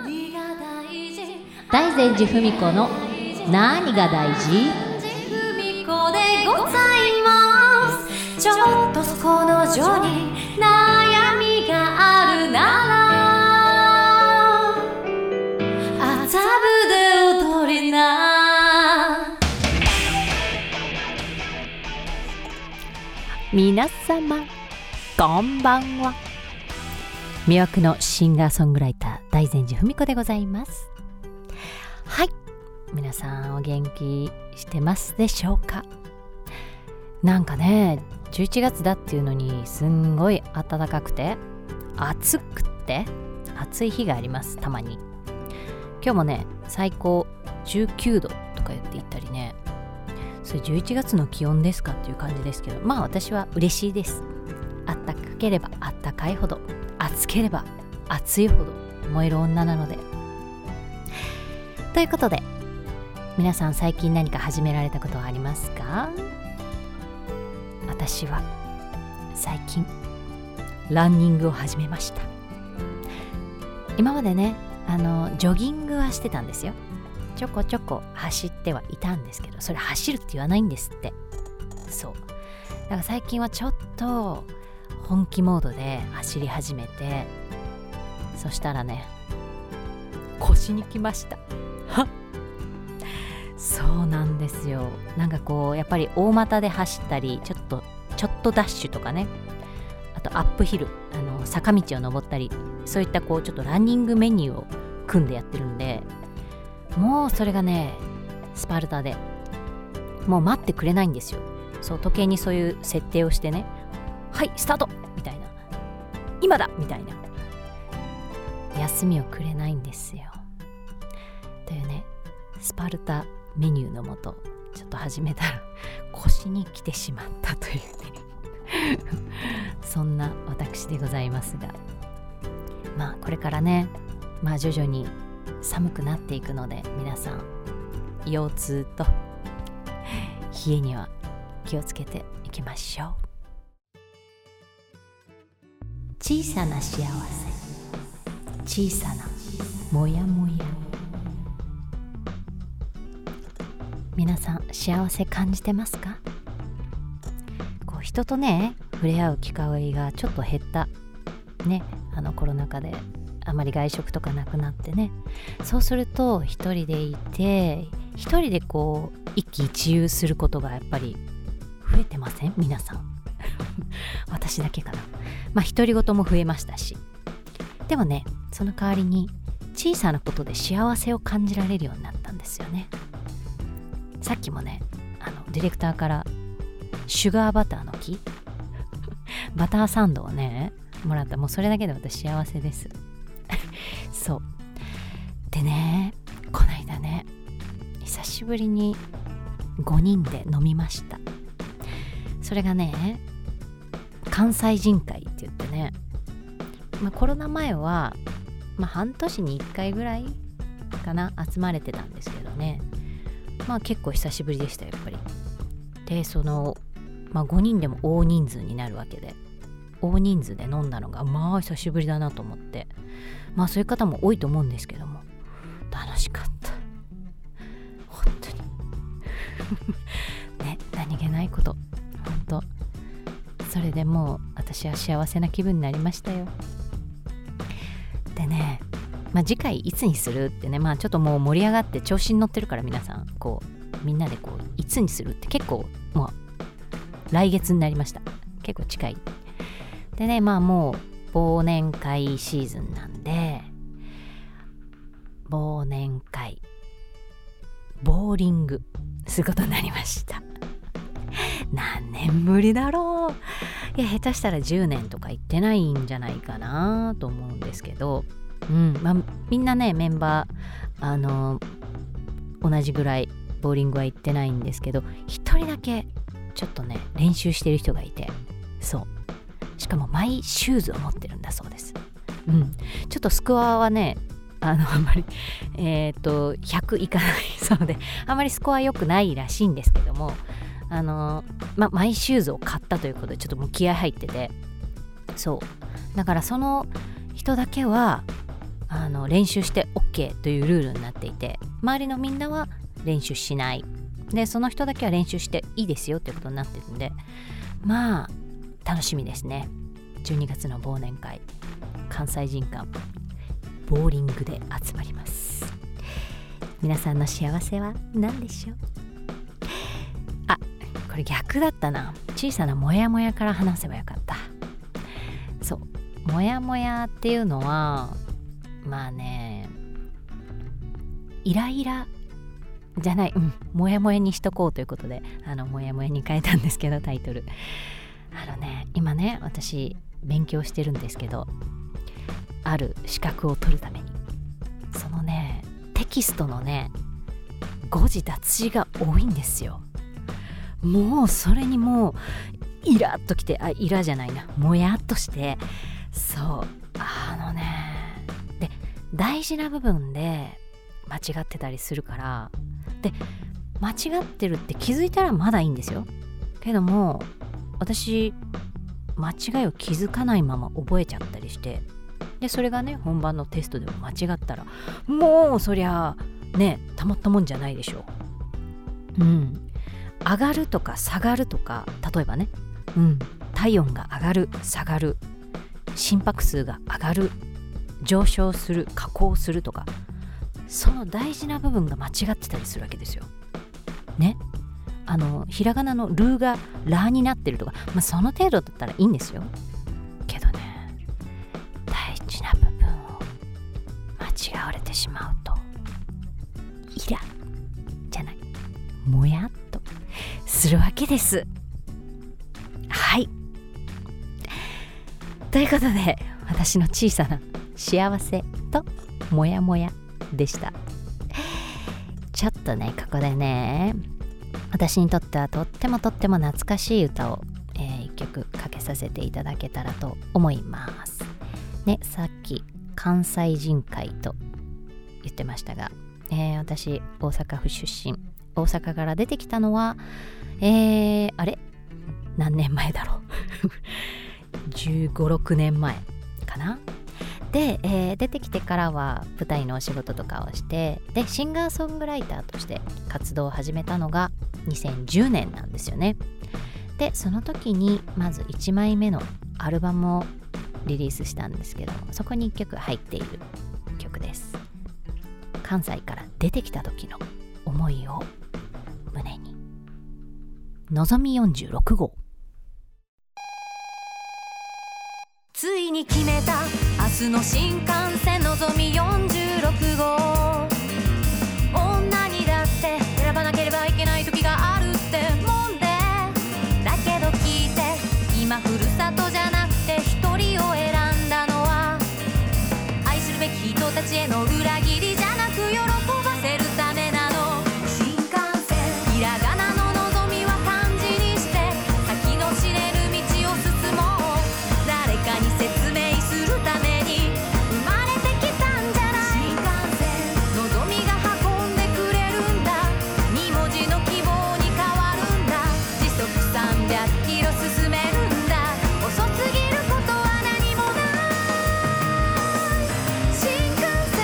大善寺文子の何が大事？ 文子でございます。ちょっとこの女に悩みがあるなら麻布で踊りな。 皆様こんばんは。魅惑のシンガーソングライター大善寺文子でございます。はい、皆さんお元気してますでしょうか。なんかね、11月だっていうのにすんごい暖かくて暑い日があります。たまに今日もね、最高19度とか言っていったりね、それ11月の気温ですかっていう感じですけど、まあ私は嬉しいです。あったかければあったかいほど、暑ければ暑いほど燃える女なので。ということで、皆さん最近何か始められたことはありますか？私は最近ランニングを始めました。今までね、ジョギングはしてたんですよ。ちょこちょこ走ってはいたんですけど、それ走るって言わないんですって。そうだから最近はちょっと本気モードで走り始めて、そしたらね、腰にきました。そうなんですよ。なんかこうやっぱり大股で走ったり、ちょっとダッシュとかね、あとアップヒル、坂道を登ったり、そういったこうちょっとランニングメニューを組んでやってるんで、もうそれがね、スパルタでもう待ってくれないんですよ。そう時計にそういう設定をしてね、はいスタートみたいな、今だみたいな、休みをくれないんですよ。というね、スパルタメニューのもとちょっと始めたら腰に来てしまったというねそんな私でございますが、まあこれからね、まあ徐々に寒くなっていくので、皆さん腰痛と冷えには気をつけていきましょう。小さな幸せ、小さなもやもや。皆さん幸せ感じてますか？こう人とね触れ合う機会がちょっと減ったね、コロナ禍であまり外食とかなくなってね、そうすると一人でいて、一人でこう一喜一憂することがやっぱり増えてません？皆さん私だけかな。まあ独り言も増えましたし、でもね、その代わりに小さなことで幸せを感じられるようになったんですよね。さっきもね、ディレクターからシュガーバターの木バターサンドをねもらった。もうそれだけで私幸せですそうでね、こないだね、久しぶりに5人で飲みました。それがね、関西人会って言ってね、コロナ前は、半年に1回ぐらいかな集まれてたんですけどね、結構久しぶりでしたやっぱり。でその、5人でも大人数になるわけで、大人数で飲んだのが久しぶりだなと思って、そういう方も多いと思うんですけども、楽しかった本当にね、何気ないこと、本当それでもう私は幸せな気分になりましたよ。でね、次回いつにするってね、ちょっともう盛り上がって調子に乗ってるから、皆さんこうみんなでこういつにするって結構もう来月になりました。結構近いでね、もう忘年会シーズンなんで、忘年会ボーリングすることになりました何年ぶりだろう。いや、下手したら10年とか行ってないんじゃないかなと思うんですけど、みんなねメンバー同じぐらいボーリングは行ってないんですけど、一人だけちょっとね練習してる人がいて、そうしかもマイシューズを持ってるんだそうです。ちょっとスコアはねあんまり100いかないそうで、あんまりスコア良くないらしいんですけども、マイシューズを買ったということでちょっともう気合入ってて、そうだからその人だけは練習して OK というルールになっていて、周りのみんなは練習しないで、その人だけは練習していいですよってことになってるんで、まあ楽しみですね。12月の忘年会、関西人間ボーリングで集まります。皆さんの幸せは何でしょう。あ、これ逆だったな。小さなモヤモヤから話せばよかった。そう、モヤモヤっていうのはまあね、イライラじゃない、モヤモヤにしとこうということでモヤモヤに変えたんですけど、タイトル今ね、私勉強してるんですけど、ある資格を取るために、そのねテキストのね誤字脱字が多いんですよ。もうそれにもうイラッときて、イラじゃないな、もやっとして、そうで大事な部分で間違ってたりするから、で間違ってるって気づいたらまだいいんですよ。けども私間違いを気づかないまま覚えちゃったりして、でそれがね本番のテストでも間違ったら、もうそりゃねたまったもんじゃないでしょう。上がるとか下がるとか、例えばね、体温が上がる下がる、心拍数が上がる上昇する下降するとか、その大事な部分が間違ってたりするわけですよね。ひらがなのルーがラになってるとか、その程度だったらいいんですよ。けどね、大事な部分を間違われてしまうとイラじゃない、もやっとするわけです。はい、ということで、私の小さな幸せとモヤモヤでした。ちょっとね、ここでね、私にとってはとっても懐かしい歌を、一曲かけさせていただけたらと思いますね。さっき関西人会と言ってましたが、私大阪府出身、大阪から出てきたのは、何年前だろう15、16年前かな。で、出てきてからは舞台のお仕事とかをして、でシンガーソングライターとして活動を始めたのが2010年なんですよね。でその時にまず1枚目のアルバムをリリースしたんですけども、そこに1曲入っている曲です。関西から出てきた時の思いを胸に、のぞみ46号。 ついに決めた明日の新幹線のぞみ46号。女にだって選ばなければいけない時があるってもんで、だけど聞いて、今ふるさとじゃなくて一人を選んだのは、愛するべき人たちへの裏切りじゃなく喜ばせるためなの。新幹線、ひらがなののぞみは漢字にして、先の知れる道を進もう。誰かに説明するために生まれてきたんじゃない。新幹線のぞみが運んでくれるんだ。2文字の希望に変わるんだ。時速300キロ進めるんだ。遅すぎることは何もない。新幹線、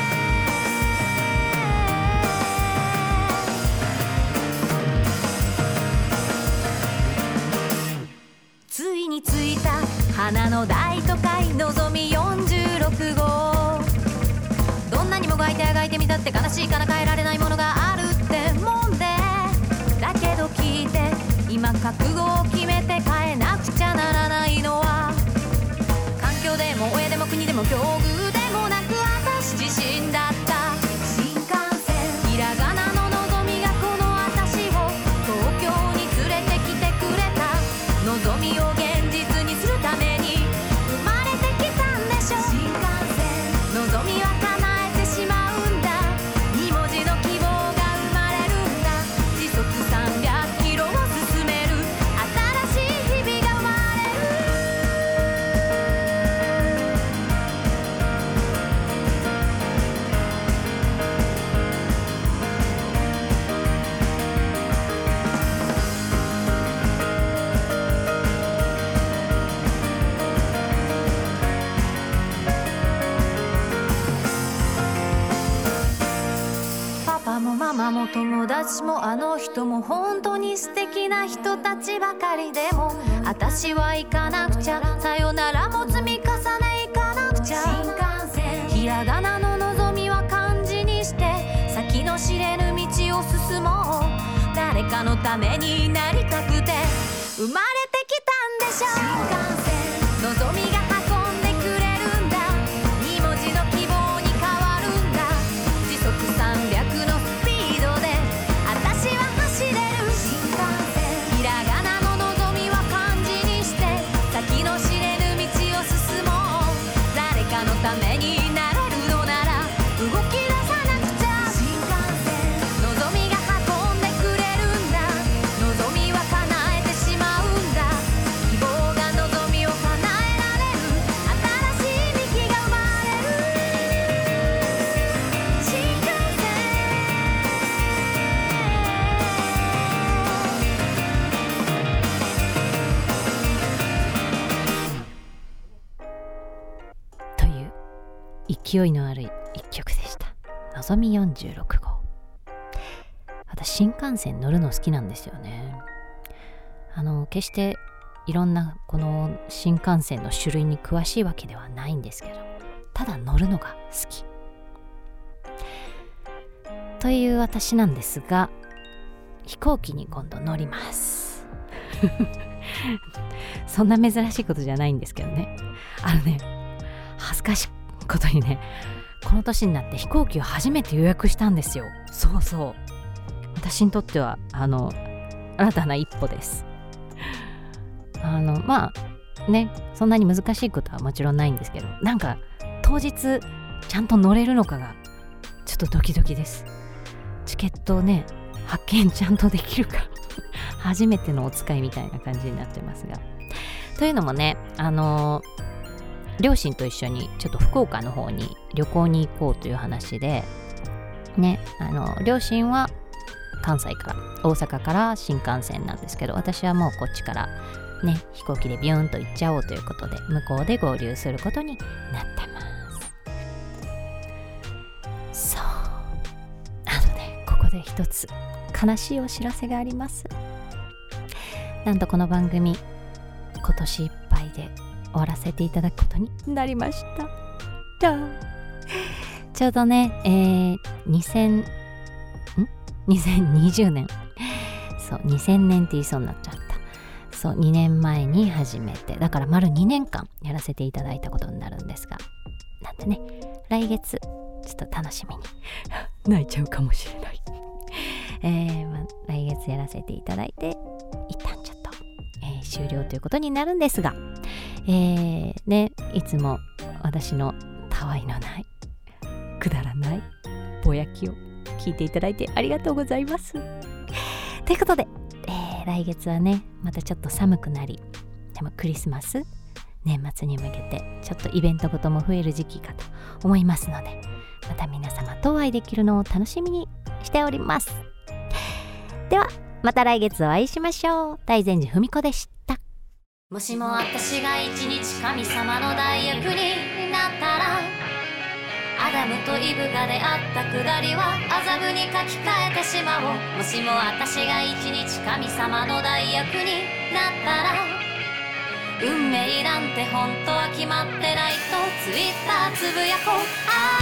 ついに着いた花の大都会のぞみ46号。どんなにもがいてあがいてみたって悲しいから変えられないものがあるってもんで、だけど聞いて、今覚悟を決めて変えなくちゃならないのは、環境でも親でも国でも境遇でもなく私自身だった。新幹線、ひらがなののぞみがこの私を東京に連れてきてくれた。のぞみを現実にするために生まれてきたんでしょ。新幹線、のぞみは叶えてしまうんだ。2文字の希望が生まれるんだ。時速300キロを進める新しい日々が生まれる。 母も友達もあの人も本当に素敵な人たちばかりでも、私は行かなくちゃ、さよならも積み重ね行かなくちゃ。新幹線ひらがなの望みは漢字にして、先の知れぬ道を進もう。誰かのためになりたくて生まれてきたんでしょう。新幹線望みが運んでくれるんだ、2文字の希望に変わるんだ。時速300のスピードで私は走れる。新幹線ひらがなの望みは漢字にして、先の知れぬ道を進もう。誰かのためになれるのなら動き出さなくちゃ。新幹線望みが運んでくれるんだ、望みは叶えてしまうんだ。希望が望みを叶えられる、新しい幹が生まれる。新幹線という勢いのある一曲でした。のぞみ46号。私新幹線乗るの好きなんですよね。決していろんなこの新幹線の種類に詳しいわけではないんですけど、ただ乗るのが好きという私なんですが、飛行機に今度乗りますそんな珍しいことじゃないんですけどね。恥ずかしいことにね、この年になって飛行機を初めて予約したんですよ。そうそう、私にとっては新たな一歩です。まあね、そんなに難しいことはもちろんないんですけど、なんか当日ちゃんと乗れるのかがちょっとドキドキです。チケットをね発見ちゃんとできるか初めてのお使いみたいな感じになってますが、というのもね、両親と一緒にちょっと福岡の方に旅行に行こうという話でね、両親は関西から大阪から新幹線なんですけど、私はもうこっちからね飛行機でビューンと行っちゃおうということで、向こうで合流することになってます。そう、ここで一つ悲しいお知らせがあります。なんとこの番組今年いっぱいで終わらせていただくことになりました。ちょうどね、2020年、そう2000年って言いそうになっちゃった。そう2年前に初めて、だから丸2年間やらせていただいたことになるんですが、なんでね、来月ちょっと楽しみに泣いちゃうかもしれない来月やらせていただいて一旦ちょっと、終了ということになるんですが、ね、いつも私のたわいのないくだらないぼやきを聞いていただいてありがとうございます。ということで、来月はねまたちょっと寒くなり、でもクリスマス年末に向けてちょっとイベントごとも増える時期かと思いますので、また皆様とお会いできるのを楽しみにしております。ではまた来月お会いしましょう。大善寺文子でした。 もしも私が一日神様の代役になったら、アダムとイブが出会ったくだりは麻布に書き換えてしまおう。もしも私が一日神様の代役になったら、運命なんて本当は決まってないとツイッターつぶやこう。